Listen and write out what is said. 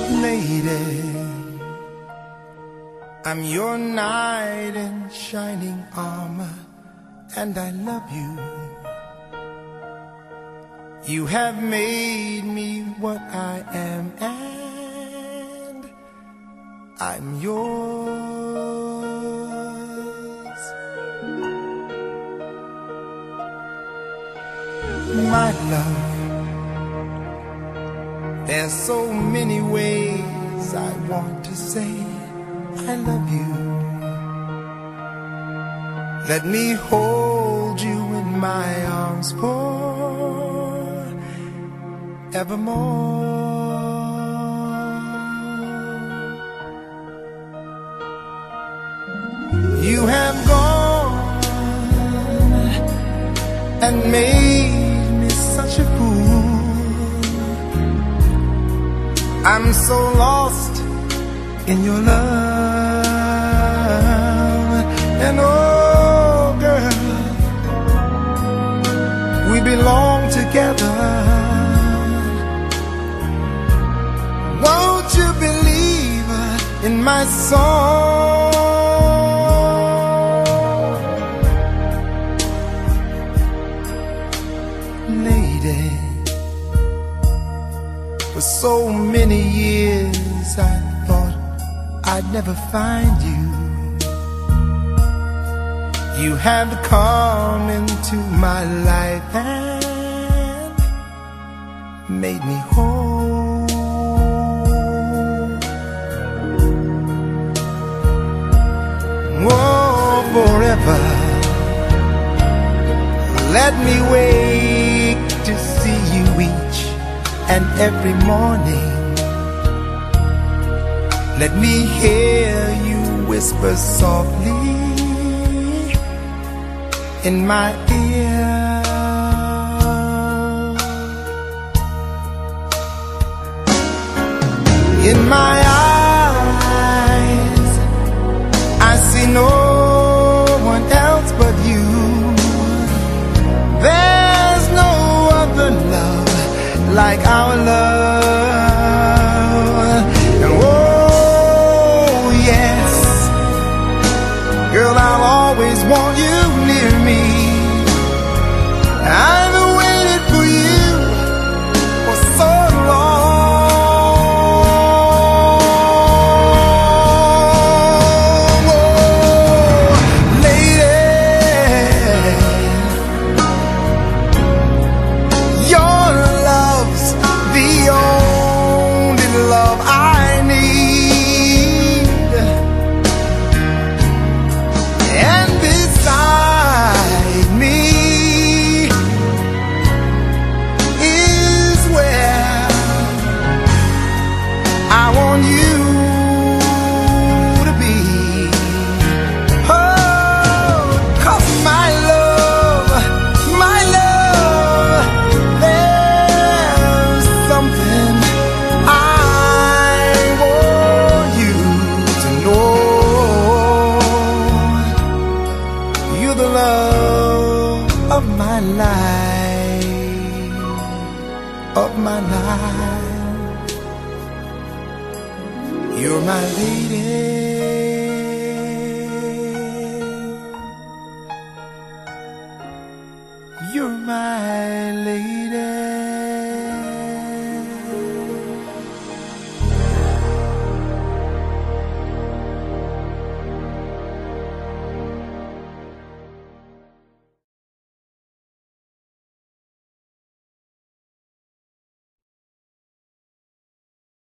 Lady, I'm your knight in shining armor, and I love you. You have made me what I am, and I'm yours. My love, there's so many ways I want to say I love you. Let me hold you in my arms forevermore. You have gone and made me such a fool. I'm so lost in your love, and oh girl, we belong together. Won't you believe in my song? Lady, for so many years I thought I'd never find you. You have come into my life and made me whole. Whoa, forever. Let me wake to see you each and every morning. Let me hear you whisper softly in my ear. In my eyes, I see no one else but you. There's no other love like our love. And oh yes, girl, I'll always want you near me. I've waited for you for so long. Oh, lady, your love's the only love I need. And beside me is where I want you to be. Oh, 'cause my love, there's something I want you to know. You're the love of my life, of my life. You're my lady.